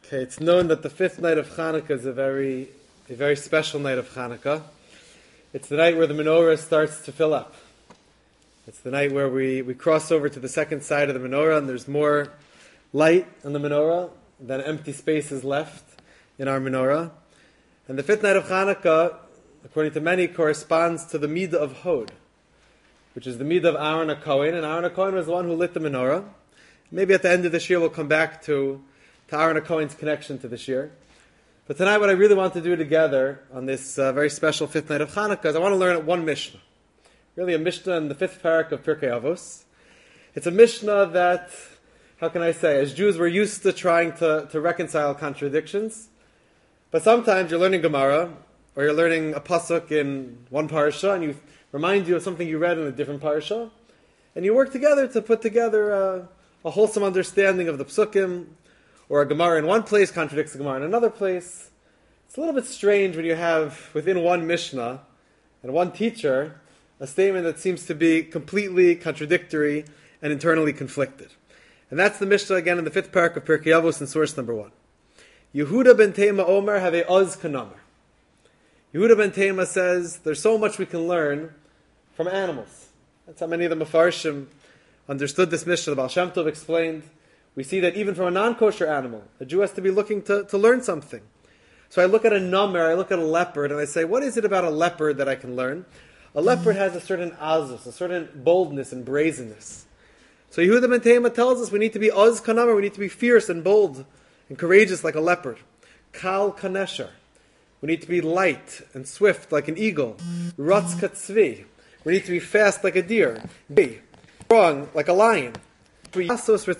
Okay, it's known that the fifth night of Hanukkah is a very special night of Hanukkah. It's the night where the menorah starts to fill up. It's the night where we cross over to the second side of the menorah and there's more light on the menorah than empty spaces left in our menorah. And the fifth night of Hanukkah, according to many, corresponds to the Midah of Hod, which is the Midah of Aaron HaKohen. And Aaron HaKohen was the one who lit the menorah. Maybe at the end of this year we'll come back to Aaron HaKohen's connection to this year. But tonight what I really want to do together on this very special fifth night of Hanukkah is I want to learn one Mishnah. Really a Mishnah in the fifth parak of Pirkei Avos. It's a Mishnah that, how can I say, as Jews we're used to trying to reconcile contradictions. But sometimes you're learning Gemara, or you're learning a pasuk in one parasha, and you remind you of something you read in a different parasha, and you work together to put together a wholesome understanding of the psukim, or a Gemara in one place contradicts a Gemara in another place. It's a little bit strange when you have, within one Mishnah and one teacher, a statement that seems to be completely contradictory and internally conflicted. And that's the Mishnah again in the fifth parak of Pirkei Avos in source number 1. Yehuda ben Tema Omer have a oz kanamer. Yehuda ben Tema says there's so much we can learn from animals. That's how many of the Mefarshim understood this Mishnah. The Baal Shem Tov explained. We see that even from a non-kosher animal, a Jew has to be looking to learn something. So I look at a namer, I look at a leopard, and I say, what is it about a leopard that I can learn? A leopard has a certain azus, a certain boldness and brazenness. So Yehuda ben Tema tells us we need to be oz kanamer, we need to be fierce and bold and courageous like a leopard. Kal kanesher. We need to be light and swift like an eagle. Ratz katzvi. We need to be fast like a deer. Be strong like a lion. We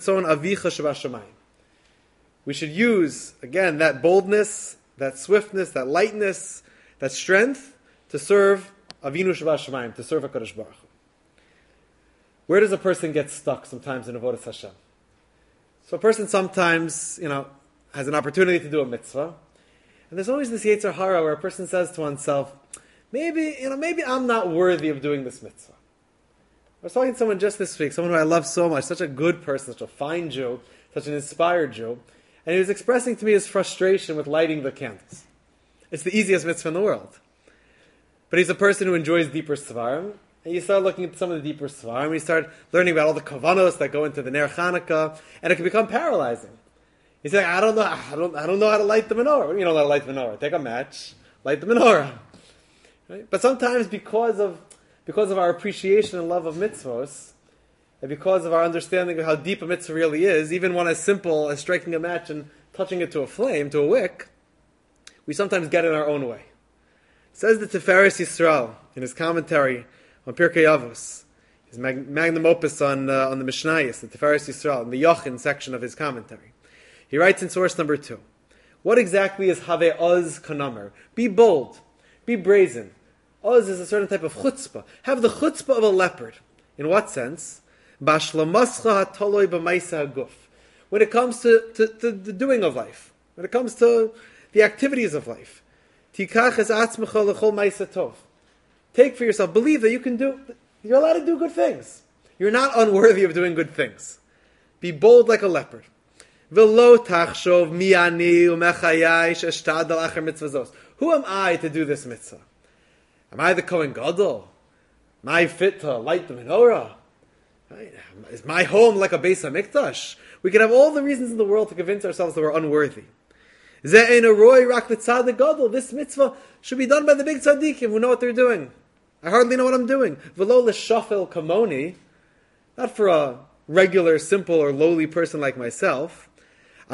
should use, again, that boldness, that swiftness, that lightness, that strength to serve Avinu Shabbat to serve HaKadosh Baruch Hu. Where does a person get stuck sometimes in Avodas Hashem? So a person sometimes, has an opportunity to do a mitzvah, and there's always this Yetzer Hara where a person says to oneself, maybe I'm not worthy of doing this mitzvah. I was talking to someone just this week, someone who I love so much, such a good person, such a fine Jew, such an inspired Jew, and he was expressing to me his frustration with lighting the candles. It's the easiest mitzvah in the world. But he's a person who enjoys deeper svarim, and you start looking at some of the deeper svarim, and you start learning about all the kavanos that go into the Ner Chanukah, and it can become paralyzing. He's like, I don't know how to light the menorah. What do you know how to light the menorah? Take a match, light the menorah. Right? But sometimes because of our appreciation and love of mitzvos, and because of our understanding of how deep a mitzvah really is, even one as simple as striking a match and touching it to a flame, to a wick, we sometimes get in our own way. Says the Tiferes Yisrael in his commentary on Pirkei Avos, his magnum opus on the Mishnayos, the Tiferes Yisrael, in the Yochin section of his commentary. He writes in source number 2, what exactly is Have Oz Kanamer? Be bold, be brazen. Oz is a certain type of chutzpah. Have the chutzpah of a leopard. In what sense? When it comes to the doing of life. When it comes to the activities of life. Take for yourself. Believe that you're allowed to do good things. You're not unworthy of doing good things. Be bold like a leopard. Who am I to do this mitzvah? Am I the Kohen Gadol? Am I fit to light the menorah? Right? Is my home like a Beis HaMikdash? We can have all the reasons in the world to convince ourselves that we're unworthy. This mitzvah should be done by the big tzaddikim who know what they're doing. I hardly know what I'm doing. Not for a regular, simple, or lowly person like myself. So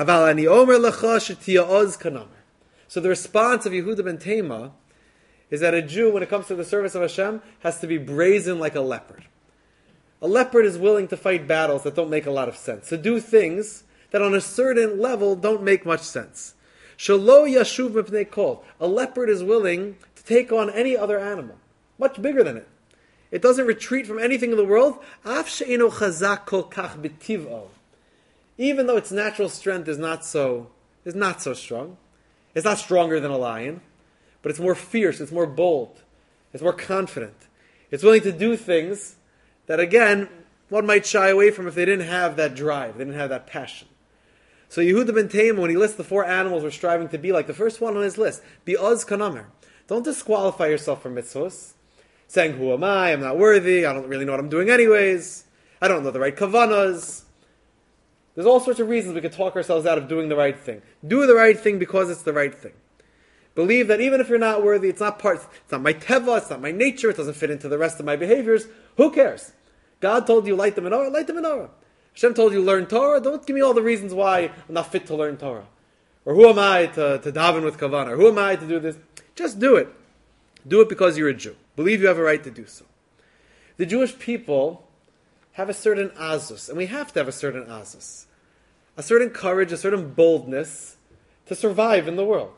the response of Yehuda ben Tema is that a Jew, when it comes to the service of Hashem, has to be brazen like a leopard. A leopard is willing to fight battles that don't make a lot of sense, to do things that on a certain level don't make much sense. Shelo yashuv mipnei kol. A leopard is willing to take on any other animal, much bigger than it. It doesn't retreat from anything in the world. Af she'eno chazak kol kach b'tiv'o. Even though its natural strength is not so strong. It's not stronger than a lion, but it's more fierce, it's more bold, it's more confident. It's willing to do things that, again, one might shy away from if they didn't have that drive, they didn't have that passion. So Yehuda ben Taima, when he lists the 4 animals we're striving to be like, the first one on his list, be oz kanamer. Don't disqualify yourself from mitzvahs, saying, who am I? I'm not worthy. I don't really know what I'm doing anyways. I don't know the right kavanas. There's all sorts of reasons we could talk ourselves out of doing the right thing. Do the right thing because it's the right thing. Believe that even if you're not worthy, it's not my teva, it's not my nature, it doesn't fit into the rest of my behaviors. Who cares? God told you, light the menorah, light the menorah. Hashem told you, learn Torah. Don't give me all the reasons why I'm not fit to learn Torah. Or who am I to daven with kavanah? Or who am I to do this? Just do it. Do it because you're a Jew. Believe you have a right to do so. The Jewish people have a certain azus, and we have to have a certain azus. A certain courage, a certain boldness to survive in the world.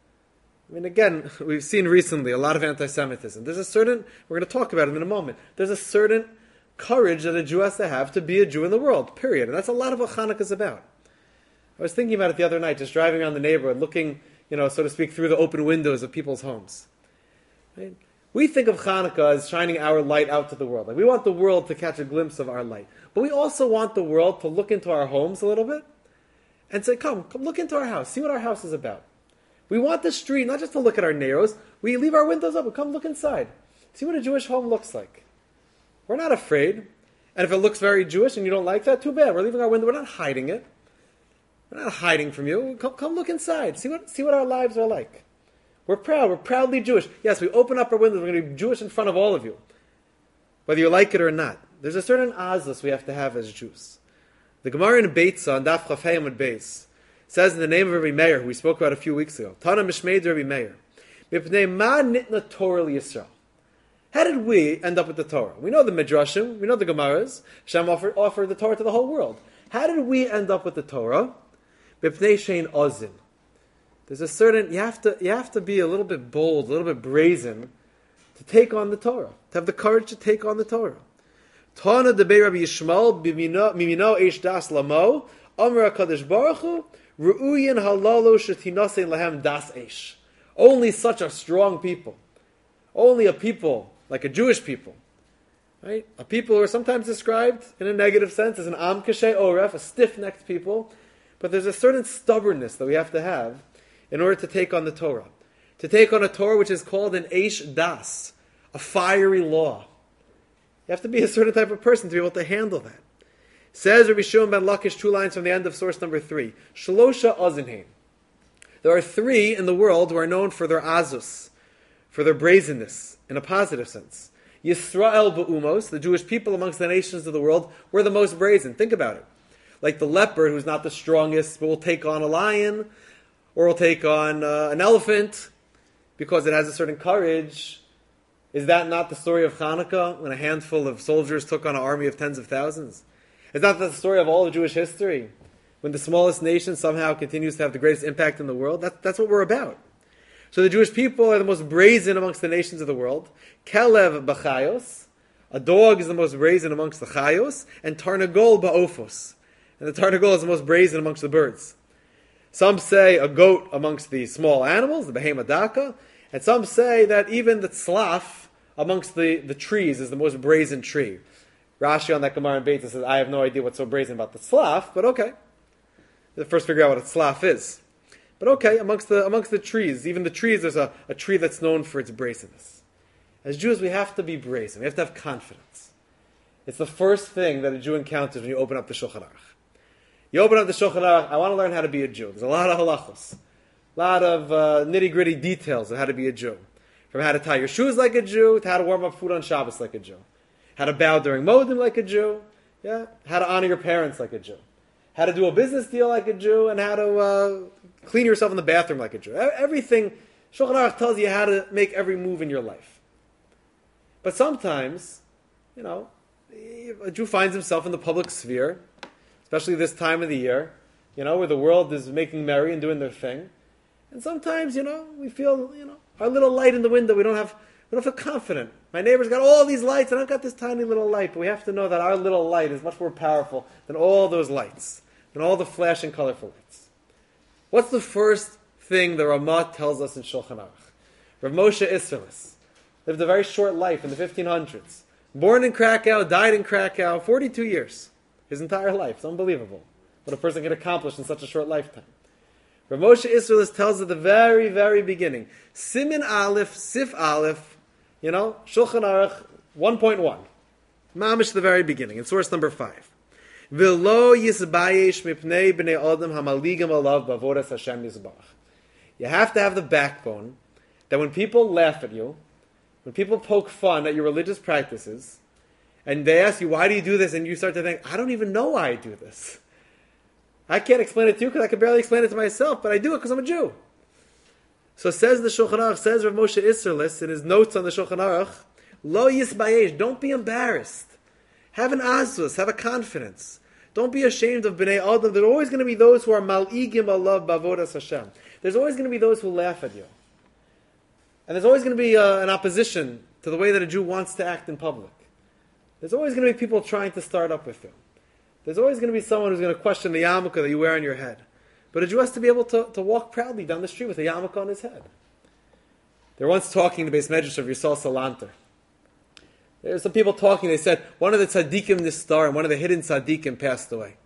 I mean, again, we've seen recently a lot of anti-Semitism. There's a certain, we're going to talk about it in a moment, there's a certain courage that a Jew has to be a Jew in the world, period. And that's a lot of what Hanukkah is about. I was thinking about it the other night, just driving around the neighborhood, looking, so to speak, through the open windows of people's homes. Right? We think of Hanukkah as shining our light out to the world. Like we want the world to catch a glimpse of our light. But we also want the world to look into our homes a little bit and say, come look into our house, see what our house is about. We want the street, not just to look at our narrows. We leave our windows open. Come look inside. See what a Jewish home looks like. We're not afraid. And if it looks very Jewish and you don't like that, too bad. We're leaving our window. We're not hiding it. We're not hiding from you. Come look inside. See what our lives are like. We're proud. We're proudly Jewish. Yes, we open up our windows. We're going to be Jewish in front of all of you. Whether you like it or not. There's a certain azus we have to have as Jews. The Gemara in Beitza, on Daf Chaf Hey Amud Beis, says in the name of Rabbi Meir, who we spoke about a few weeks ago, Tana Mishmeid Rabbi Meir, Mipnei ma nitna Torah l'Yisrael. How did we end up with the Torah? We know the Midrashim, we know the Gemaras. Hashem offered the Torah to the whole world. How did we end up with the Torah? Mipnei shein ozin. There's a certain, you have to be a little bit bold, a little bit brazen to take on the Torah, to have the courage to take on the Torah. Tana debei Rabbi Yishmael mimino eish das lamo Amar HaKadosh Baruch Hu Ru'uyin halalo shetinasein lahem das eish. Only such a strong people, only a people like a Jewish people, right? A people who are sometimes described in a negative sense as an am kashay oref, a stiff-necked people, but there's a certain stubbornness that we have to have in order to take on the Torah. To take on a Torah which is called an Eish Das, a fiery law. You have to be a certain type of person to be able to handle that. Says Rabbi Shimon ben Lakish, 2 lines from the end of source number 3. Shalosha Ozinheim. There are 3 in the world who are known for their azus, for their brazenness, in a positive sense. Yisrael ba'umos, the Jewish people amongst the nations of the world, were the most brazen. Think about it. Like the leopard, who's not the strongest, but will take on a lion, or will take on an elephant, because it has a certain courage. Is that not the story of Hanukkah, when a handful of soldiers took on an army of tens of thousands? Is that the story of all of Jewish history? When the smallest nation somehow continues to have the greatest impact in the world? That's what we're about. So the Jewish people are the most brazen amongst the nations of the world. Kelev b'chayos. A dog is the most brazen amongst the chayos. And tarnagol ba'ofos. And the tarnagol is the most brazen amongst the birds. Some say a goat amongst the small animals, the behema daka. And some say that even the tzlaf amongst the trees is the most brazen tree. Rashi on that Gemara in Beitza says, I have no idea what's so brazen about the tzlaf, but okay. Let's first figure out what a tzlaf is. But okay, amongst the trees, even the trees, there's a tree that's known for its brazenness. As Jews, we have to be brazen. We have to have confidence. It's the first thing that a Jew encounters when you open up the Shulchan Aruch. You open up the Shulchan Aruch, I want to learn how to be a Jew. There's a lot of halachos, a lot of nitty-gritty details of how to be a Jew. From how to tie your shoes like a Jew, to how to warm up food on Shabbos like a Jew. How to bow during Modim like a Jew. Yeah, how to honor your parents like a Jew. How to do a business deal like a Jew, and how to clean yourself in the bathroom like a Jew. Everything, Shulchan Aruch tells you how to make every move in your life. But sometimes, a Jew finds himself in the public sphere, especially this time of the year, where the world is making merry and doing their thing. And sometimes, we feel, our little light in the window, we don't feel confident. My neighbor's got all these lights, and I've got this tiny little light. But we have to know that our little light is much more powerful than all those lights, than all the flashing, colorful lights. What's the first thing the Ramah tells us in Shulchan Aruch? Rav Moshe Isserles lived a very short life in the 1500s. Born in Krakow, died in Krakow, 42 years. His entire life. It's unbelievable. what a person can accomplish in such a short lifetime. Rav Moshe Isserles tells at the very, very beginning, Simin Aleph, Sif Aleph, Shulchan Aruch 1.1. Mamish the very beginning, in source number 5. V'lo yisbayesh mipnei b'nei adam hamaligim alav b'avodas Hashem yisbarach. You have to have the backbone that when people laugh at you, when people poke fun at your religious practices, and they ask you, why do you do this? And you start to think, I don't even know why I do this. I can't explain it to you because I can barely explain it to myself, but I do it because I'm a Jew. So says the Shulchan Aruch, says Rav Moshe Isserles in his notes on the Shulchan Aruch, Lo yisbayesh, don't be embarrassed. Have an azus, have a confidence. Don't be ashamed of b'nei adam. There are always going to be those who are mal'igim alav b'avodas Hashem. There's always going to be those who laugh at you. And there's always going to be an opposition to the way that a Jew wants to act in public. There's always going to be people trying to start up with you. There's always going to be someone who's going to question the yarmulke that you wear on your head. But a Jew has to be able to walk proudly down the street with a yarmulke on his head. They were once talking to the Beis Medrash of Yisrael Salanter. There were some people talking, they said, one of the tzaddikim nistar, and one of the hidden tzaddikim passed away.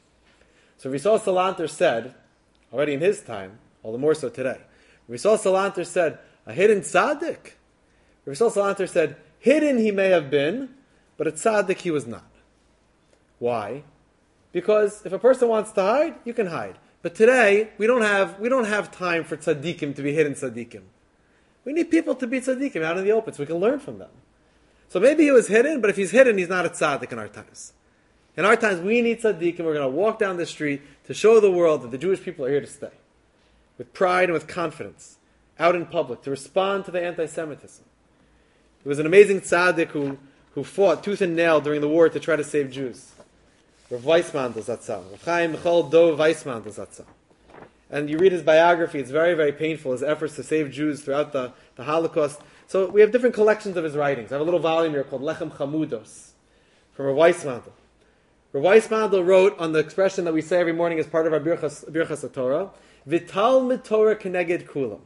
So Yisrael Salanter said, already in his time, all the more so today, Yisrael Salanter said, a hidden tzaddik? Yisrael Salanter said, hidden he may have been, but a tzaddik he was not. Why? Because if a person wants to hide, you can hide. But today, we don't have time for tzaddikim to be hidden tzaddikim. We need people to be tzaddikim out in the open so we can learn from them. So maybe he was hidden, but if he's hidden, he's not a tzaddik in our times. In our times, we need tzaddikim. We're going to walk down the street to show the world that the Jewish people are here to stay. With pride and with confidence. Out in public. To respond to the anti-Semitism. There was an amazing tzaddik who fought tooth and nail during the war to try to save Jews. Rav Weissmantel Zatzal. Rav Chaim Michal Dov Weissmantel Zatzal. And you read his biography, it's very, very painful, his efforts to save Jews throughout the Holocaust. So we have different collections of his writings. I have a little volume here called Lechem Chamudos from Rav Weissmantel. Rav Weissmantel wrote on the expression that we say every morning as part of our Birchas HaTorah, Vital Torah Keneged Kulam.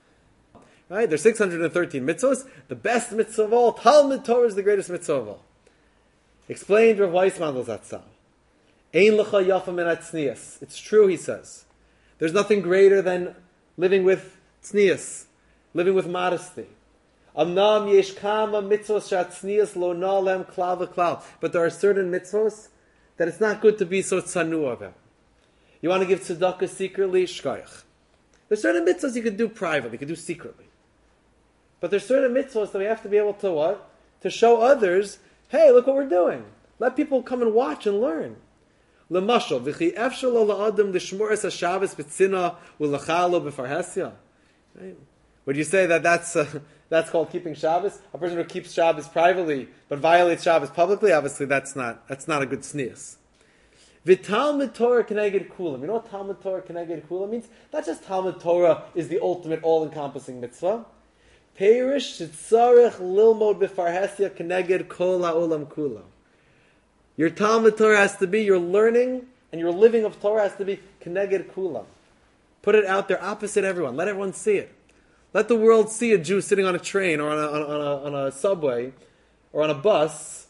Right? There's 613 mitzvahs. The best mitzvah of all, Talmud Torah is the greatest mitzvah of all. Explained Rav Weissmantel Zatzal. Ein lecha yafa min tznius. It's true, he says. There's nothing greater than living with tznius, living with modesty. Amnam yesh kama mitzvos shatznius lo nalem klal v'klal. But there are certain mitzvos that it's not good to be so tzanu about. You want to give tzedakah secretly? Shkoyach. There's certain mitzvos you can do privately, you can do secretly. But there's certain mitzvos that we have to be able to what? To show others, hey, look what we're doing. Let people come and watch and learn. L'mashal, v'chi efshel lo la'adam l'shmor es ha-Shabbos b'tzina u'l'chalo b'farhesya. Would you say that that's called keeping Shabbos? A person who keeps Shabbos privately but violates Shabbos publicly, obviously that's not a good sneeze. V'talmud Torah keneged kulam. You know what Talmud Torah keneged kulam means? Not just Talmud Torah is the ultimate all-encompassing mitzvah. Perish shitzarech lilmod b'farhesya keneged kol ha'olam kulam. Your Talmud Torah has to be, your learning and your living of Torah has to be keneged kulam. Put it out there opposite everyone. Let everyone see it. Let the world see a Jew sitting on a train or on a subway or on a bus.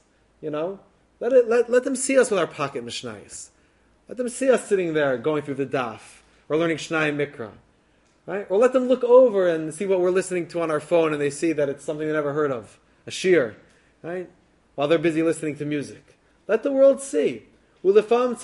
Let them see us with our pocket mishnayos. Let them see us sitting there going through the daf or learning Shnai Mikra. Right? Or let them look over and see what we're listening to on our phone and they see that it's something they never heard of. A shir. Right? While they're busy listening to music. Let the world see. Sometimes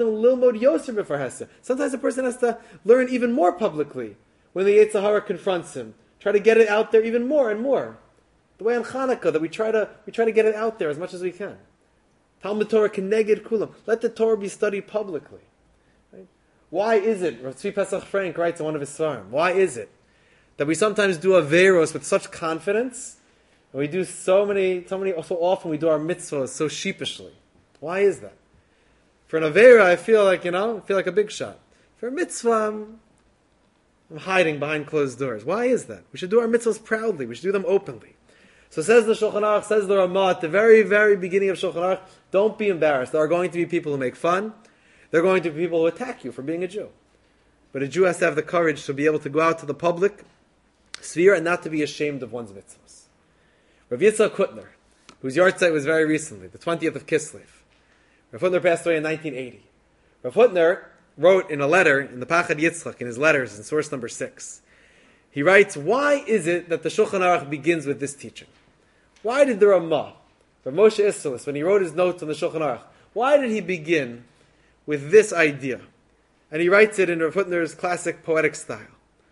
a person has to learn even more publicly when the Yetzer Hara confronts him. Try to get it out there even more and more. The way on Chanukah that we try to get it out there as much as we can. Talmud Torah keneged kulam. Let the Torah be studied publicly. Right? Why is it, Rav Tzvi Pesach Frank writes in one of his svarim, why is it that we sometimes do averos with such confidence and we do so often we do our mitzvahs so sheepishly? Why is that? For an avera, I feel like a big shot. For a mitzvah, I'm hiding behind closed doors. Why is that? We should do our mitzvahs proudly. We should do them openly. So says the Shulchan Aruch, says the Ramah, at the very, very beginning of Shulchan Aruch, don't be embarrassed. There are going to be people who make fun. There are going to be people who attack you for being a Jew. But a Jew has to have the courage to be able to go out to the public sphere and not to be ashamed of one's mitzvahs. Rav Yitzhak Hutner, whose yahrzeit was very recently, the 20th of Kislev. Rav Hutner passed away in 1980. Rav Hutner wrote in a letter, in the Pachad Yitzchak, in his letters, in source number 6, he writes, why is it that the Shulchan Aruch begins with this teaching? Why did the Ramah, Rav Moshe Isserles, when he wrote his notes on the Shulchan Aruch, why did he begin with this idea? And he writes it in Rav Hutner's classic poetic style.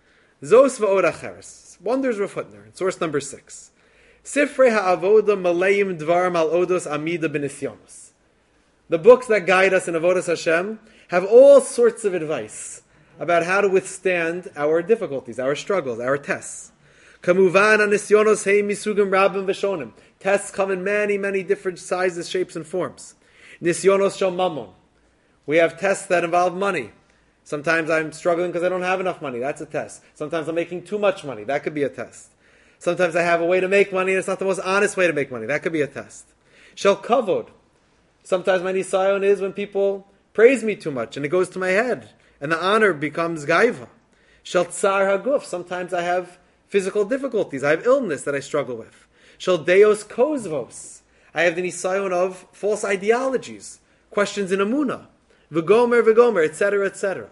Zos v'od acheres, wonders Rav Hutner, in source number 6. Sifrei ha'avoda maleim dvar mal odos amida b'nisyonos. The books that guide us in Avodas Hashem have all sorts of advice about how to withstand our difficulties, our struggles, our tests. Kamuvan anisyonos hei misugim rabim v'shonim. Tests come in many, many different sizes, shapes, and forms. Nisyonos shel mamon. We have tests that involve money. Sometimes I'm struggling because I don't have enough money. That's a test. Sometimes I'm making too much money. That could be a test. Sometimes I have a way to make money and it's not the most honest way to make money. That could be a test. Shel kavod. Sometimes my nisayon is when people praise me too much and it goes to my head and the honor becomes gaiva. Shel tsar haguf. Sometimes I have physical difficulties. I have illness that I struggle with. Shel deos kozvos. I have the nisayon of false ideologies, questions in emunah, v'gomer, etc., etc.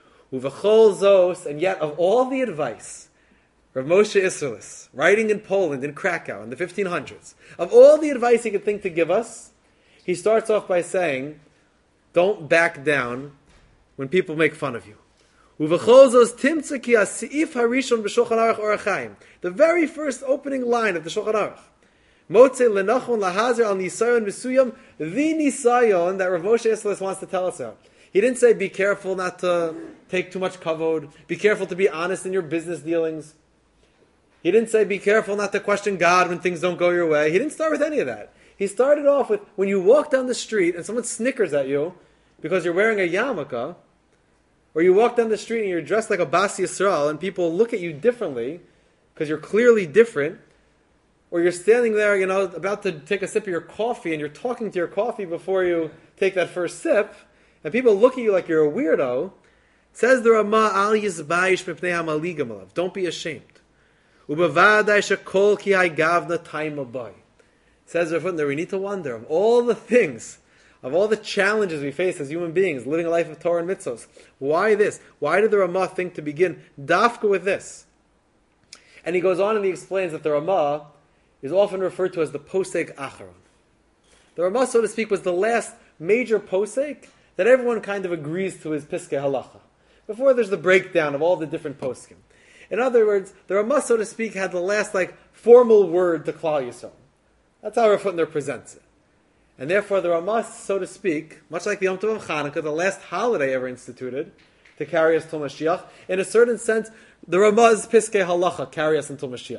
Uv'chol zos, and yet of all the advice, Rav Moshe Isserles, writing in Poland, in Krakow, in the 1500s, of all the advice he could think to give us, he starts off by saying, don't back down when people make fun of you. Uv'chol zos timtza ki ha'seif harishon b'Shulchan Aruch Orach Chaim. The very first opening line of the Shulchan Aruch. Motze lenachon lahazer al nisayon misuyam, the nisayon that Rav Moshe Isserles wants to tell us about. He didn't say be careful not to take too much kavod, be careful to be honest in your business dealings. He didn't say be careful not to question God when things don't go your way. He didn't start with any of that. He started off with when you walk down the street and someone snickers at you because you're wearing a yarmulke, or you walk down the street and you're dressed like a Bas Yisrael and people look at you differently because you're clearly different, or you're standing there, about to take a sip of your coffee and you're talking to your coffee before you take that first sip, and people look at you like you're a weirdo, says the Ramah, Al Yizbayish Mipnei HaMaligim Alav. Don't be ashamed. Ubavadai Shekol Ki Hai Gavna Taim Abai. Says Rav Hutner, we need to wonder, of all the things, of all the challenges we face as human beings, living a life of Torah and mitzvos, why this? Why did the Ramah think to begin dafka with this? And he goes on and he explains that the Ramah is often referred to as the posek acharon. The Ramah, so to speak, was the last major posek that everyone kind of agrees to his piskei halacha. Before there's the breakdown of all the different poskim. In other words, the Ramah, so to speak, had the last formal word to Klal Yisrael. That's how Rav Hutner presents it. And therefore the Ramah, so to speak, much like the Yom Tov of Chanukah, the last holiday ever instituted to carry us till Mashiach, in a certain sense, the Ramah's piskei halacha carry us until Mashiach.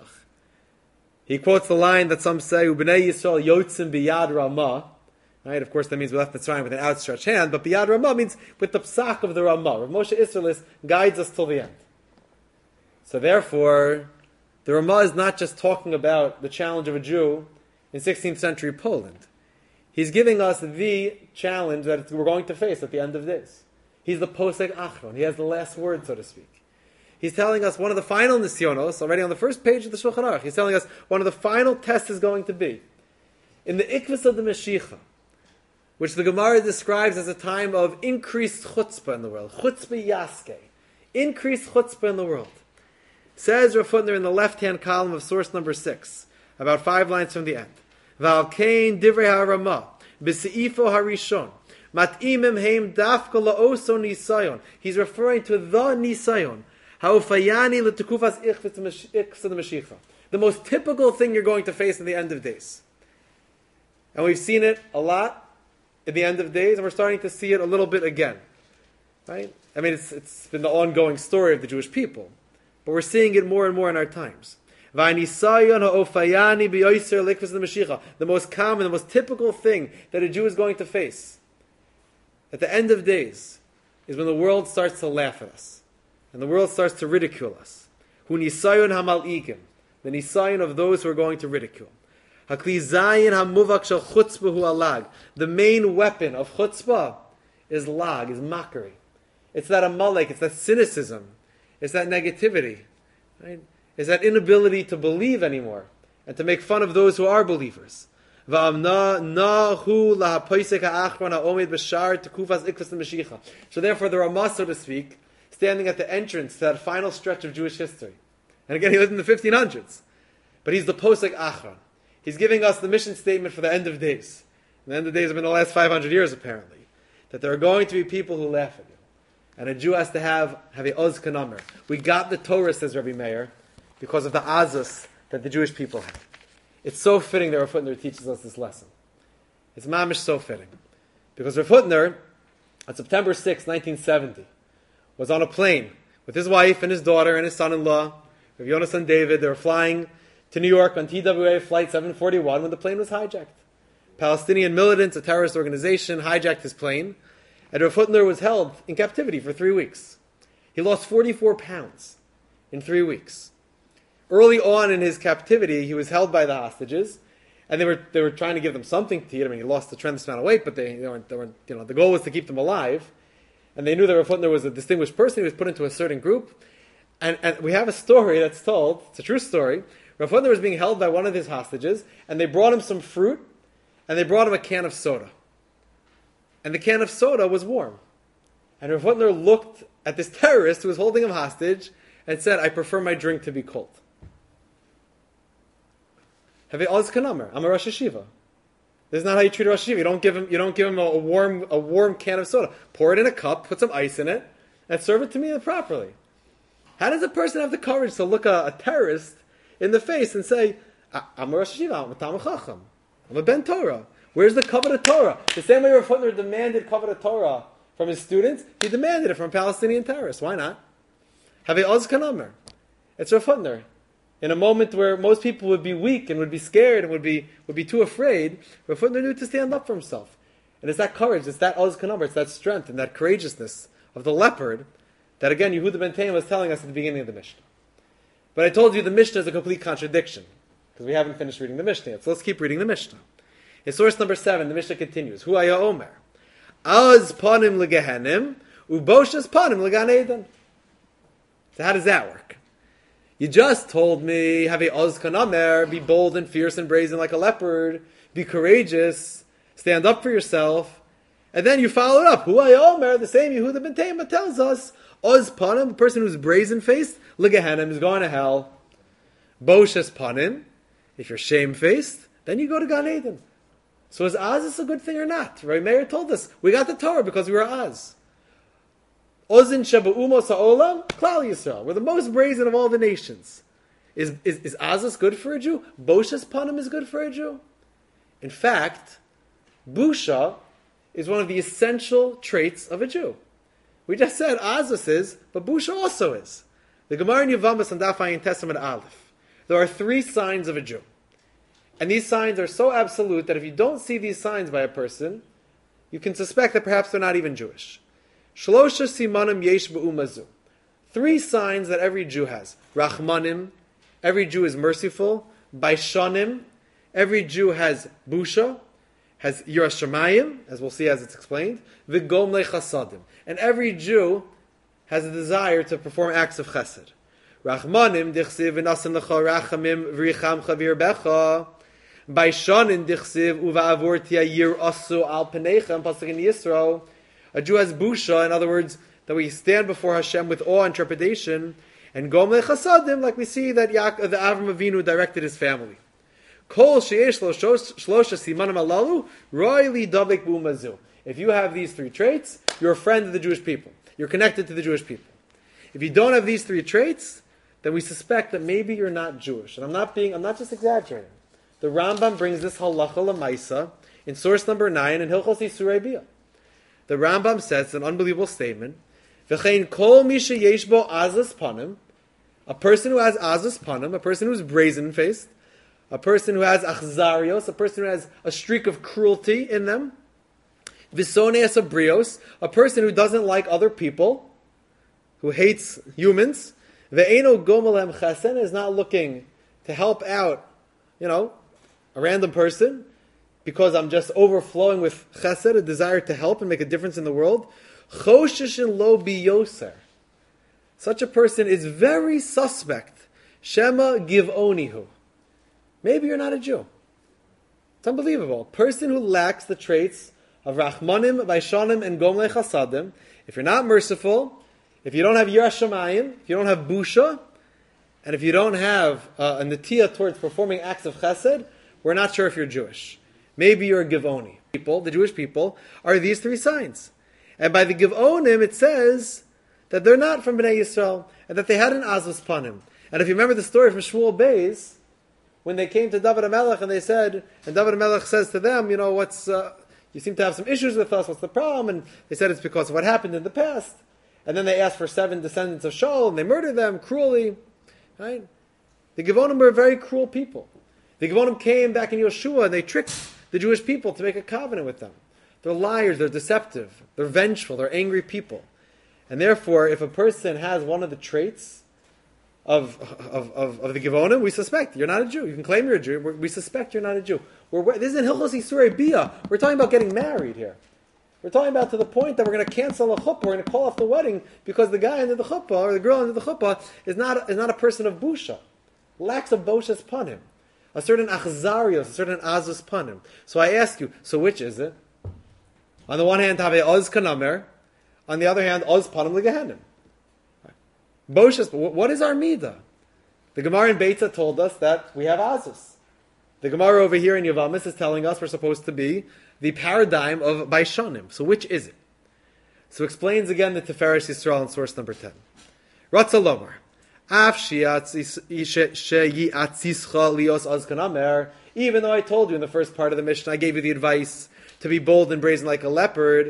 He quotes the line that some say, Ubnei Yisrael yotzim biyad Ramah. Right? Of course, that means we left Mitzrayim with an outstretched hand, but biyad Ramah means with the psak of the Ramah. Rav Moshe Isserles guides us till the end. So therefore, the Ramah is not just talking about the challenge of a Jew in 16th century Poland. He's giving us the challenge that we're going to face at the end of days. He's the posek achron. He has the last word, so to speak. He's telling us one of the final nisyonos, already on the first page of the Shulchan Aruch, he's telling us one of the final tests is going to be in the ikvus of the Mashiach, which the Gemara describes as a time of increased chutzpah in the world. Chutzpah yaske. Increased chutzpah in the world. Says Rav Hutner in the left-hand column of source number 6, about 5 lines from the end. V'alkein divrei ha'ramah, b'se'ifo harishon, mat'imim heim dafka la'oso nisayon. He's referring to the nisayon. Ha'ufayani l'tekufas ichvus the Mashiach. The most typical thing you're going to face in the end of days. And we've seen it a lot at the end of days, and we're starting to see it a little bit again. Right? I mean, it's been the ongoing story of the Jewish people. But we're seeing it more and more in our times. The most common, the most typical thing that a Jew is going to face at the end of days is when the world starts to laugh at us. And the world starts to ridicule us. The nisayon of those who are going to ridicule. The main weapon of chutzpah is lag, is mockery. It's that amalek, it's that cynicism. It's that negativity. Right? It's that inability to believe anymore and to make fun of those who are believers. Va'amna nahu lahapoisek ha'achron ha'omid b'shar tekufas ikvas l'mashicha. So therefore the Ramah, so to speak, standing at the entrance to that final stretch of Jewish history. And again, he lived in the 1500s. But he's the posek achron. He's giving us the mission statement for the end of days. And the end of days have been the last 500 years, apparently. That there are going to be people who laugh at you. And a Jew has to have a oz kanamer. We got the Torah, says Rabbi Meir, because of the azus that the Jewish people had. It's so fitting that Rav Hutner teaches us this lesson. It's mamish so fitting. Because Rav Hutner, on September 6, 1970, was on a plane with his wife and his daughter and his son-in-law, Rav Yonasan David. They were flying to New York on TWA Flight 741 when the plane was hijacked. Palestinian militants, a terrorist organization, hijacked his plane, and Rav Hutner was held in captivity for 3 weeks. He lost 44 pounds in 3 weeks. Early on in his captivity, he was held by the hostages, and they were trying to give them something to eat. I mean, he lost a tremendous amount of weight, but they weren't, the goal was to keep them alive. And they knew that Rav Hutner was a distinguished person. He was put into a certain group. And we have a story that's told, it's a true story. Rav Hutner was being held by one of his hostages, and they brought him some fruit, and they brought him a can of soda. And the can of soda was warm. And Rav Hutner looked at this terrorist who was holding him hostage and said, "I prefer my drink to be cold." I'm a Rosh Yeshiva. This is not how you treat a Rosh Yeshiva. You don't give him a warm can of soda. Pour it in a cup, put some ice in it, and serve it to me properly. How does a person have the courage to look a terrorist in the face and say, "I'm a Rosh Yeshiva, I'm a Talmid Chacham, I'm a Ben Torah"? Where's the Kavod of Torah? The same way Rav Hutner demanded Kavod of Torah from his students, he demanded it from Palestinian terrorists. Why not? Have a Oz Kanamer. It's Rav Hutner. In a moment where most people would be weak and would be scared and would be too afraid, Rav Hutner knew to stand up for himself. And it's that courage, it's that Oz Kanamer, it's that strength and that courageousness of the leopard that, again, Yehuda ben Taim was telling us at the beginning of the Mishnah. But I told you the Mishnah is a complete contradiction, because we haven't finished reading the Mishnah yet. So let's keep reading the Mishnah. In source number 7, the Mishnah continues. Hu aya omer. Az panim legehenim, uboshas panim legan eden. So how does that work? You just told me, have a oz kanamer, be bold and fierce and brazen like a leopard, be courageous, stand up for yourself, and then you follow it up. Hu aya omer, the same Yehuda ben Taima tells us, oz panim, a person who's brazen-faced, legehenim, is going to hell. Boshas panim, if you're shame-faced, then you go to Gan Eden. So is Oz a good thing or not? Rabbi Meir told us, we got the Torah because we were Oz. Ozin Shaba'umos Ha'olam, Klal Yisrael. We're the most brazen of all the nations. Is Oz good for a Jew? Boshas Panim is good for a Jew? In fact, Busha is one of the essential traits of a Jew. We just said Oz is, but Busha also is. The Gemara in Yevamos and Daf Ayin Testament Aleph. There are 3 signs of a Jew. And these signs are so absolute that if you don't see these signs by a person, you can suspect that perhaps they're not even Jewish. Shlosha simanim yesh b'umazu. 3 signs that every Jew has. Rachmanim, every Jew is merciful. Baishanim, every Jew has busha, has yiras shamayim, as we'll see as it's explained. V'gomlei chasadim. And every Jew has a desire to perform acts of chesed. Rachmanim dichsiv v'nasim lecha rachamim v'richam chavir becha. By Shanin Dichsiv Uva'avur Tiayir Asu Al Penechem Pasuk in Yisro, a Jew has busha, in other words, that we stand before Hashem with awe and trepidation, and Gomle Chasadim, like we see that the Avram Avinu directed his family. Kol Sheyesh Shlosha Simanim Alalu Royli Dabik Bumazu. If you have these 3 traits, you're a friend of the Jewish people. You're connected to the Jewish people. If you don't have these 3 traits, then we suspect that maybe you're not Jewish. And I'm not just exaggerating. The Rambam brings this halacha l'maisa in source number 9 in Hilchos Yisurei Bia. The Rambam says, an unbelievable statement, V'chein kol mi sheyesh bo azas panim, a person who has azas panim, a person who's brazen-faced, a person who has achzarios, a person who has a streak of cruelty in them, V'soneas abrios, a person who doesn't like other people, who hates humans, Ve'eno gomalem chesen, is not looking to help out, a random person, because I'm just overflowing with chesed, a desire to help and make a difference in the world. Choshishin lo biyoser. Such a person is very suspect. Shema givonihu. Maybe you're not a Jew. It's unbelievable. A person who lacks the traits of Rachmanim, Baishanim, and Gomlei Chasadim, if you're not merciful, if you don't have Yiras Shamayim, if you don't have Busha, and if you don't have a Netiya towards performing acts of Chesed, we're not sure if you're Jewish. Maybe you're a Givoni. The Jewish people are these three signs. And by the Givonim, it says that they're not from Bnei Yisrael, and that they had an Azus Panim. And if you remember the story from Shmuel Beis, when they came to David HaMelech and they said, and David HaMelech says to them, you seem to have some issues with us, what's the problem? And they said it's because of what happened in the past. And then they asked for 7 descendants of Shaul, and they murdered them cruelly. Right? The Givonim were very cruel people. The Givonim came back in Yeshua, and they tricked the Jewish people to make a covenant with them. They're liars, they're deceptive, they're vengeful, they're angry people. And therefore, if a person has one of the traits of the Givonim, we suspect you're not a Jew. You can claim you're a Jew. We suspect you're not a Jew. This is in Hilchos Isurei Bia. We're talking about getting married here. We're talking about to the point that we're going to cancel a chuppah. We're going to call off the wedding because the guy under the chuppah or the girl under the chuppah is not a person of busha, lacks a boshas panim, a certain achzarios, a certain azus panim. So I ask you, so which is it? On the one hand, have oz kanamer. On the other hand, oz panim legehenim. Boshas, what is our midah? The Gemara in Beitza told us that we have azus. The Gemara over here in Yavamis is telling us we're supposed to be the paradigm of Baishanim. So which is it? So explains again the Tiferes Yisrael in source number 10. Ratza Lomar. Even though I told you in the first part of the Mishnah, I gave you the advice to be bold and brazen like a leopard.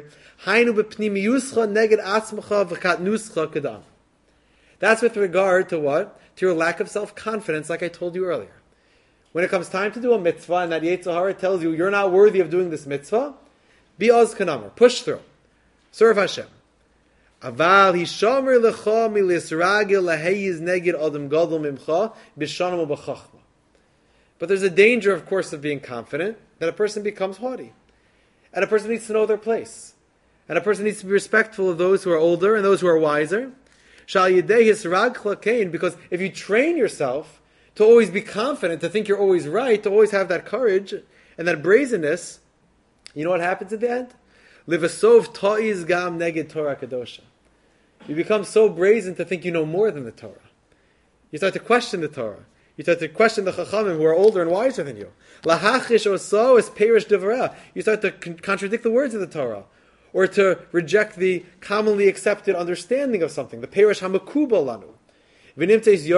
That's with regard to what? To your lack of self-confidence, like I told you earlier. When it comes time to do a mitzvah, and that Yetzer Hara tells you you're not worthy of doing this mitzvah, be oz kanamer, push through, serve Hashem. Aval hishamer lecha milisragil laheyiz neged adam gadol mimcha b'shanim u'b'chachma. But there's a danger, of course, of being confident that a person becomes haughty, and a person needs to know their place, and a person needs to be respectful of those who are older and those who are wiser. Shal yidei hisrag chlakain, because if you train yourself to always be confident, to think you're always right, to always have that courage and that brazenness, you know what happens at the end? Livasov ta'iz gam neged Torah kadosha. You become so brazen to think you know more than the Torah. You start to question the Torah. You start to question the Chachamim who are older and wiser than you. Lahachish oso es perish devarah. You start to contradict the words of the Torah, or to reject the commonly accepted understanding of something, the perish hamakubal lanu. And that's the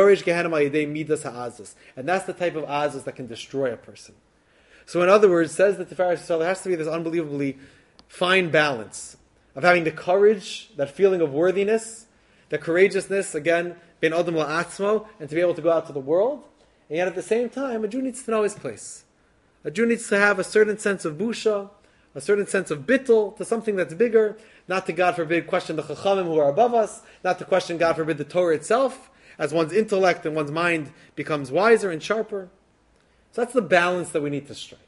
type of azus that can destroy a person. So in other words, says the Tiferes Yisrael, there has to be this unbelievably fine balance of having the courage, that feeling of worthiness, the courageousness, again, ben adam la'atzmo, and to be able to go out to the world. And yet at the same time, a Jew needs to know his place. A Jew needs to have a certain sense of busha, a certain sense of bittul, to something that's bigger, not to, God forbid, question the chachamim who are above us, not to question, God forbid, the Torah itself, as one's intellect and one's mind becomes wiser and sharper. So that's the balance that we need to strike.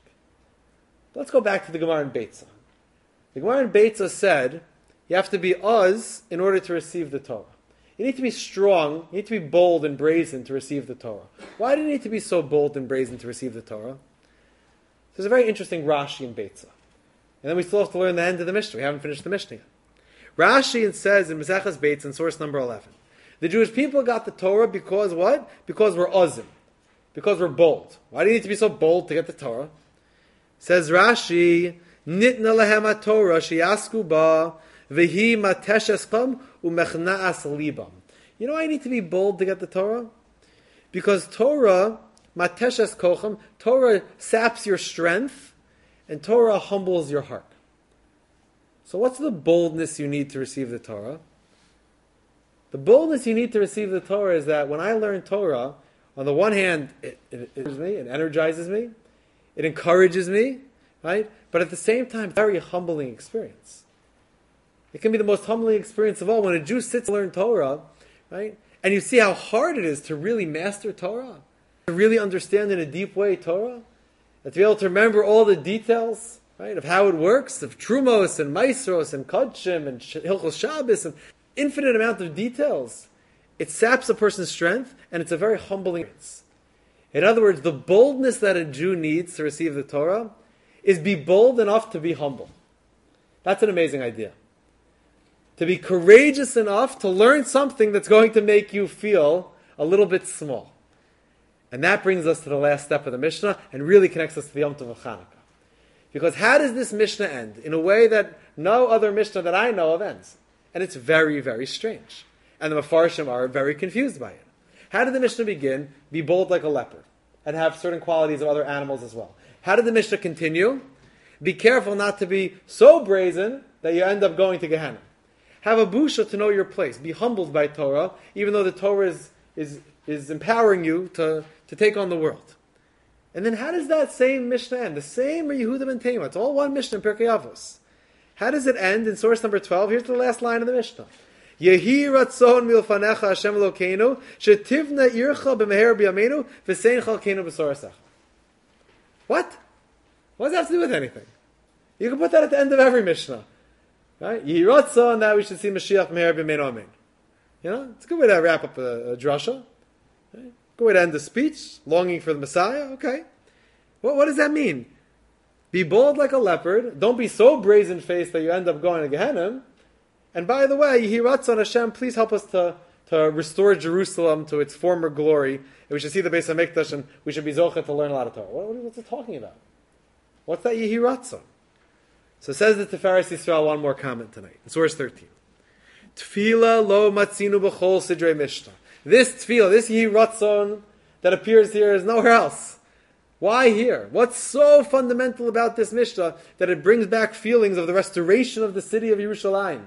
But let's go back to the Gemara in Beitza. The Gemara in Beitza said, you have to be uz in order to receive the Torah. You need to be strong, you need to be bold and brazen to receive the Torah. Why do you need to be so bold and brazen to receive the Torah? There's a very interesting Rashi in Beitza. And then we still have to learn the end of the Mishnah. We haven't finished the Mishnah yet. Rashi says in Maseches Beitza in source number 11, the Jewish people got the Torah because what? Because we're ozim. Because we're bold. Why do you need to be so bold to get the Torah? Says Rashi, Nitna lehem ha-Torah sheyasku ba v'hi mateshescham u'mechna'as libam. You know why you need to be bold to get the Torah? Because Torah, mateshes kochem, Torah saps your strength, and Torah humbles your heart. So what's the boldness you need to receive the Torah? The boldness you need to receive the Torah is that when I learn Torah, on the one hand, it energizes me, it encourages me, right? But at the same time, very humbling experience. It can be the most humbling experience of all when a Jew sits to learn Torah, right? And you see how hard it is to really master Torah, to really understand in a deep way Torah, and to be able to remember all the details, right, of how it works, of Trumos and Maisros and Kodshim and Hilchos Shabbos and infinite amount of details. It saps a person's strength, and it's a very humbling experience. In other words, the boldness that a Jew needs to receive the Torah is be bold enough to be humble. That's an amazing idea. To be courageous enough to learn something that's going to make you feel a little bit small. And that brings us to the last step of the Mishnah and really connects us to the Yom Tov of Chanukah. Because how does this Mishnah end? In a way that no other Mishnah that I know of ends. And it's very, very strange. And the Mefarshim are very confused by it. How did the Mishnah begin? Be bold like a leopard. And have certain qualities of other animals as well. How did the Mishnah continue? Be careful not to be so brazen that you end up going to Gehenna. Have a busha to know your place. Be humbled by Torah, even though the Torah is empowering you to take on the world. And then how does that same Mishnah end? The same Yehuda ben Tema. It's all one Mishnah in Pirkei Avos. How does it end in source number 12? Here's the last line of the Mishnah. Yehi ratzon milfanecha Hashem Elokeinu shetivna ircha b'meher b'yameinu v'sein chalkeinu b'sorasecha. What? What does that have to do with anything? You can put that at the end of every Mishnah. Right? Yehi ratzon, now we should see Mashiach b'meher b'yameinu amen. You know, it's a good way to wrap up a drasha. Right? Good way to end the speech. Longing for the Messiah. Okay. What does that mean? Be bold like a leopard. Don't be so brazen-faced that you end up going to Gehenna. And by the way, Yehi Ratzon Hashem, please help us to restore Jerusalem to its former glory. And we should see the Beis HaMikdash, and we should be zocheh to learn a lot of Torah. What's it talking about? What's that Yehi Ratzon? So says the Tiferes Yisrael, one more comment tonight. In source 13. Tefillah lo matzinu b'chol sidrei Mishnah. This tefillah, this Yehi Ratzon that appears here is nowhere else. Why here? What's so fundamental about this Mishnah that it brings back feelings of the restoration of the city of Yerushalayim?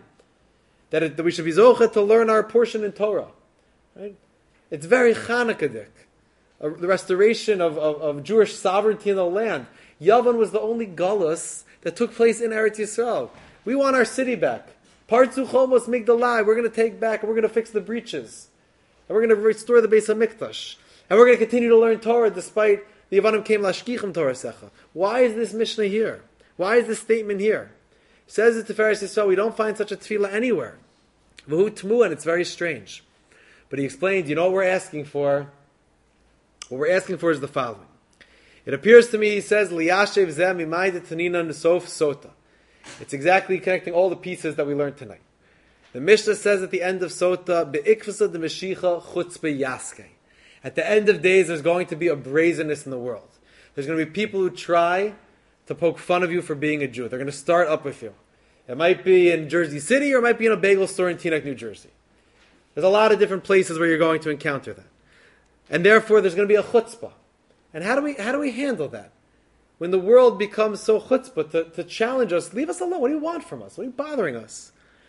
That we should be zocheh to learn our portion in Torah. Right? It's very Chanukah-dik. The restoration of Jewish sovereignty in the land. Yavan was the only galus that took place in Eretz Yisrael. We want our city back. Partzu Chomos Migdalai. We're going to take back and we're going to fix the breaches. And we're going to restore the Beis HaMikdash. And we're going to continue to learn Torah despite the Yavanim came lashkichim Torah secha. Why is this Mishnah here? Why is this statement here? Says the Tiferes Yisrael, we don't find such a tefillah anywhere. V'hu tmu, and it's very strange. But he explained, you know what we're asking for? What we're asking for is the following. It appears to me, he says, liyashev zeh mimai detanina nesof sota. It's exactly connecting all the pieces that we learned tonight. The Mishnah says at the end of Sota, be'ikvasa de meshicha chutzpe yaske. At the end of days, there's going to be a brazenness in the world. There's going to be people who try to poke fun of you for being a Jew. They're going to start up with you. It might be in Jersey City or it might be in a bagel store in Teaneck, New Jersey. There's a lot of different places where you're going to encounter that. And therefore, there's going to be a chutzpah. And how do we handle that? When the world becomes so chutzpah to challenge us, leave us alone. What do you want from us? What are you bothering us?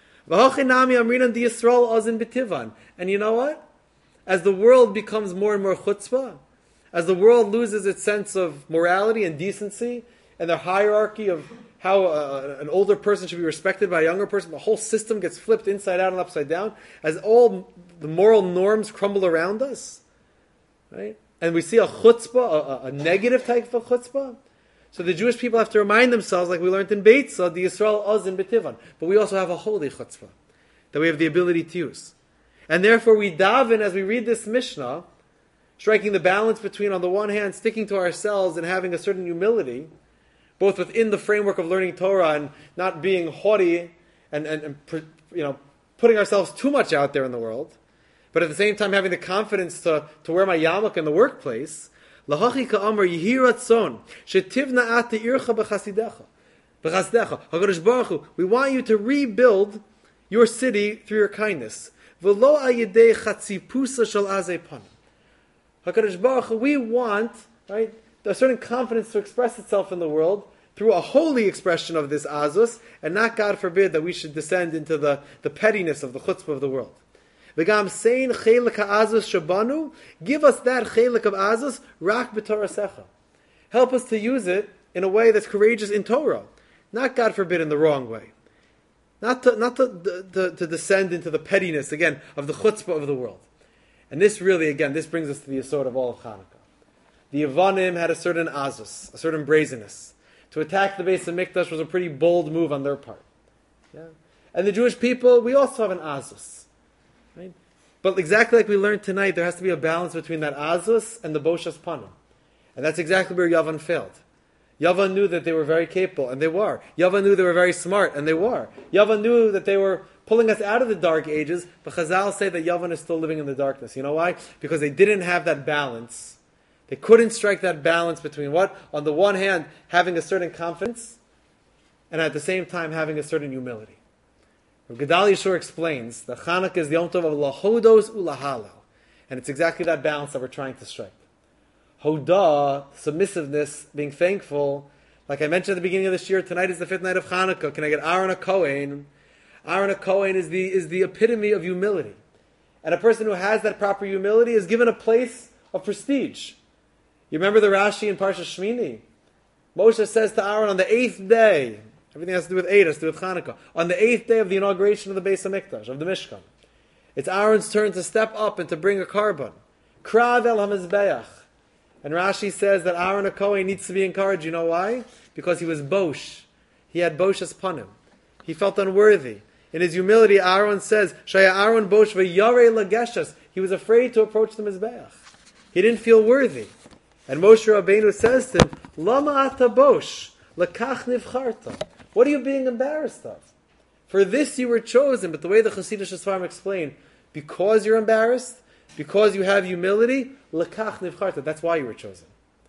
And you know what? As the world becomes more and more chutzpah, as the world loses its sense of morality and decency, and the hierarchy of how an older person should be respected by a younger person, the whole system gets flipped inside out and upside down, as all the moral norms crumble around us, right? And we see a chutzpah, a negative type of chutzpah. So the Jewish people have to remind themselves, like we learned in Beitzah, the Yisrael Ozin B'Tivan. But we also have a holy chutzpah that we have the ability to use. And therefore we daven as we read this Mishnah, striking the balance between, on the one hand, sticking to ourselves and having a certain humility, both within the framework of learning Torah and not being haughty and putting ourselves too much out there in the world, but at the same time having the confidence to wear my yarmulke in the workplace. Lahachi ka'amar yehi ratzon shetivna ate ircha b'chasdecha. HaKadosh Baruch Hu, we want you to rebuild your city through your kindness. V'lo ayidei chatzipusa shel azei panim. HaKadosh Baruch Hu, we want, right, a certain confidence to express itself in the world through a holy expression of this azus, and not, God forbid, that we should descend into the pettiness of the chutzpah of the world. V'gam sein chelik ha'azus shabanu, give us that chelik of azus, rak b'torasecha. Help us to use it in a way that's courageous in Torah, not, God forbid, in the wrong way. Not to descend into the pettiness, again, of the chutzpah of the world. And this really, again, this brings us to the yesod of all of Chanukah. The Yavanim had a certain azus, a certain brazenness. To attack the Beis HaMikdash was a pretty bold move on their part. Yeah? And the Jewish people, we also have an azus. Right? But exactly like we learned tonight, there has to be a balance between that azus and the boshas panim. And that's exactly where Yavan failed. Yavan knew that they were very capable, and they were. Yavan knew they were very smart, and they were. Yavan knew that they were pulling us out of the dark ages, but Chazal say that Yavan is still living in the darkness. You know why? Because they didn't have that balance. They couldn't strike that balance between what? On the one hand, having a certain confidence, and at the same time having a certain humility. Gedali Yeshua explains that Chanukah is the Yom Tov of lahodos ulahalel, and it's exactly that balance that we're trying to strike. Hodah, submissiveness, being thankful. Like I mentioned at the beginning of this year, tonight is the 5th night of Chanukah. Can I get Aaron HaKohen? Aaron HaKohen is the epitome of humility. And a person who has that proper humility is given a place of prestige. You remember the Rashi in Parsha Shmini? Moshe says to Aaron on the 8th day, everything has to do with 8, has to do with Chanukah, on the 8th day of the inauguration of the Beis HaMikdash, of the Mishkan, it's Aaron's turn to step up and to bring a carbon. Krav el HaMizbeach. And Rashi says that Aaron HaKohen needs to be encouraged. You know why? Because he was bosh. He had bosh's panim. He felt unworthy. In his humility, Aaron says, Shaya Aaron bosh v'yarei lageshas. He was afraid to approach the Mizbeach. He didn't feel worthy. And Moshe Rabbeinu says to him, Lama ata bosh, lakach nivcharta. What are you being embarrassed of? For this you were chosen. But the way the Chassidish Sfarim explain, because you're embarrassed, because you have humility, lakach nivcharta. That's why you were chosen.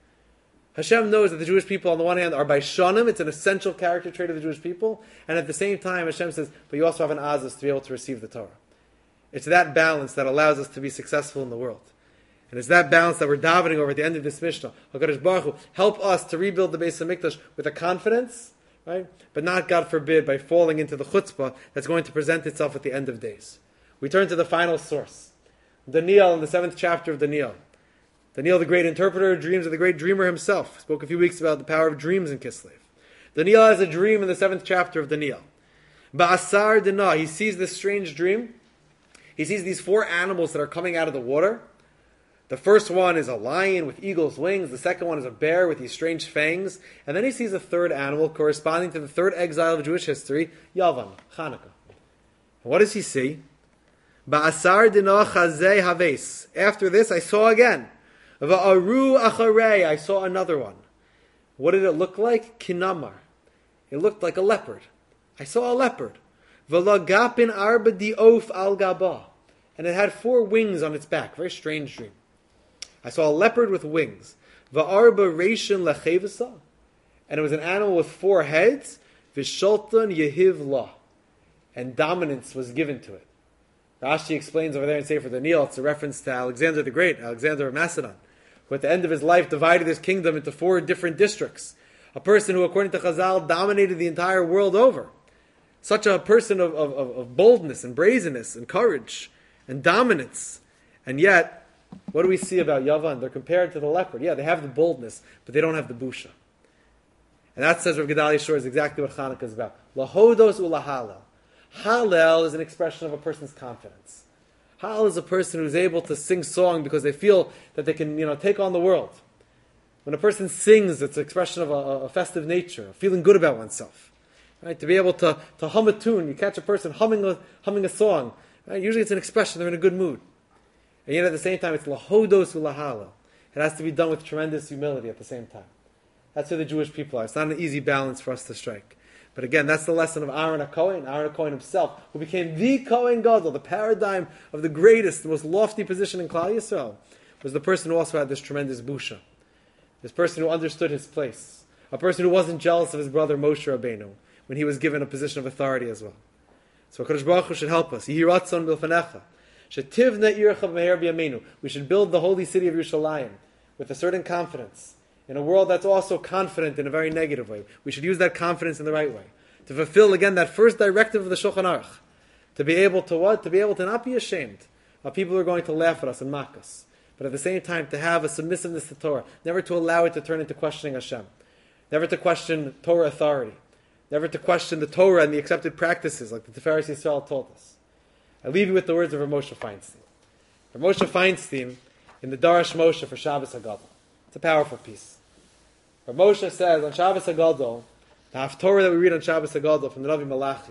Hashem knows that the Jewish people, on the one hand, are by shanim. It's an essential character trait of the Jewish people. And at the same time, Hashem says, but you also have an azus to be able to receive the Torah. It's that balance that allows us to be successful in the world. And it's that balance that we're davening over at the end of this Mishnah. HaKadosh Baruch Hu, help us to rebuild the Beis HaMikdash with a confidence, right? But not, God forbid, by falling into the chutzpah that's going to present itself at the end of days. We turn to the final source. Daniel, in the 7th chapter of Daniel. Daniel, the great interpreter of dreams, of the great dreamer himself. Spoke a few weeks about the power of dreams in Kislev. Daniel has a dream in the 7th chapter of Daniel. Ba'asar Dana, he sees this strange dream. He sees these 4 animals that are coming out of the water. The first one is a lion with eagle's wings. The second one is a bear with these strange fangs. And then he sees a third animal corresponding to the third exile of Jewish history, Yavan, Chanukah. And what does he see? Ba'asar Dana chazei haves. After this, I saw again. Va'aru acharei. I saw another one. What did it look like? Kinamar. It looked like a leopard. I saw a leopard. V'lagapin arba diof al gaba. And it had 4 wings on its back. Very strange dream. I saw a leopard with wings. Va'arba reishin lechevasa. And it was an animal with 4 heads. V'sholtan yehiv la. And dominance was given to it. Rashi explains over there in Sefer Daniel, it's a reference to Alexander the Great, Alexander of Macedon, who at the end of his life divided his kingdom into 4 different districts. A person who, according to Chazal, dominated the entire world over. Such a person of boldness and brazenness and courage and dominance. And yet, what do we see about Yavan? They're compared to the leopard. Yeah, they have the boldness, but they don't have the busha. And that, says Rav Gedali Shor, is exactly what Chanukah is about. Lahodos ulahalel. Hallel is an expression of a person's confidence. Hallel is a person who's able to sing song because they feel that they can, take on the world. When a person sings, it's an expression of a festive nature, feeling good about oneself. Right? To be able to hum a tune, you catch a person humming a song. Right? Usually it's an expression they're in a good mood. And yet at the same time, it's lahodos ulahalel. It has to be done with tremendous humility at the same time. That's who the Jewish people are. It's not an easy balance for us to strike. But again, that's the lesson of Aaron HaKohen, Aaron HaKohen himself, who became the Kohen Gadol, the paradigm of the greatest, the most lofty position in Klal Yisrael, was the person who also had this tremendous busha. This person who understood his place. A person who wasn't jealous of his brother Moshe Rabbeinu when he was given a position of authority as well. So HaKadosh Baruch Hu should help us. Yehi ratzon bilfanecha. Shetivna ircha b'meher b'yameinu. We should build the holy city of Yerushalayim with a certain confidence. In a world that's also confident in a very negative way. We should use that confidence in the right way. To fulfill, again, that first directive of the Shulchan Aruch. To be able to what? To be able to not be ashamed of people who are going to laugh at us and mock us. But at the same time, to have a submissiveness to Torah. Never to allow it to turn into questioning Hashem. Never to question Torah authority. Never to question the Torah and the accepted practices like the Tiferes Yisrael told us. I leave you with the words of Rav Moshe Feinstein. Rav Moshe Feinstein, in the Darash Moshe for Shabbos HaGadol. It's a powerful piece. Rav Moshe says on Shabbos HaGadol, the Haftorah that we read on Shabbos HaGadol from the Navi Malachi,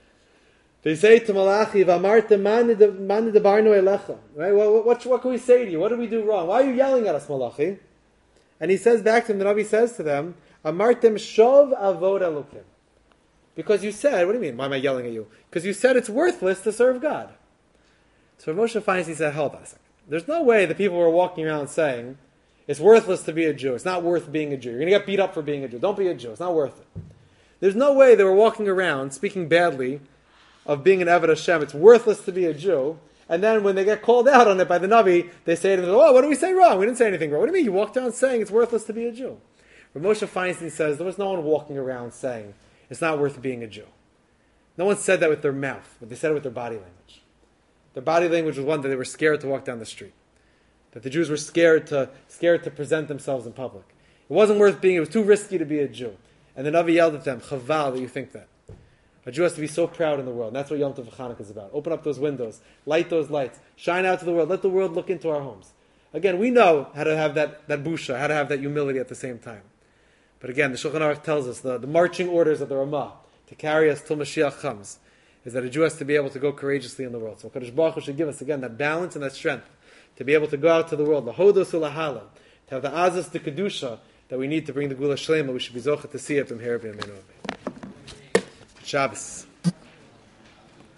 they say to Malachi, "V'amartem mani debarnu elecha." Right? What can we say to you? What did we do wrong? Why are you yelling at us, Malachi? And he says back to them, the Navi says to them, Amartem shov avod elokim. Because you said, what do you mean? Why am I yelling at you? Because you said it's worthless to serve God. So Rav Moshe Feinstein said, hold on a second. There's no way the people were walking around saying, it's worthless to be a Jew. It's not worth being a Jew. You're going to get beat up for being a Jew. Don't be a Jew. It's not worth it. There's no way they were walking around speaking badly of being an Eved Hashem. It's worthless to be a Jew. And then when they get called out on it by the Navi, they say to them, oh, what did we say wrong? We didn't say anything wrong. What do you mean? You walked around saying it's worthless to be a Jew. Rav Moshe Feinstein says there was no one walking around saying it's not worth being a Jew. No one said that with their mouth, but they said it with their body language. Their body language was one that they were scared to walk down the street. That the Jews were scared to present themselves in public. It wasn't worth being, it was too risky to be a Jew. And the Navi yelled at them, Chaval, that you think that. A Jew has to be so proud in the world. And that's what Yom Tov Chanukah is about. Open up those windows, light those lights, shine out to the world, let the world look into our homes. Again, we know how to have that busha, how to have that humility at the same time. But again, the Shulchan Aruch tells us the marching orders of the Ramah to carry us till Mashiach comes is that a Jew has to be able to go courageously in the world. So Kadosh Baruch Hu should give us again that balance and that strength to be able to go out to the world, the Hodos Ulahala, to have the Azas, the Kedusha that we need to bring the Gula Shlema. We should be zocheh to see it from here. Shabbos.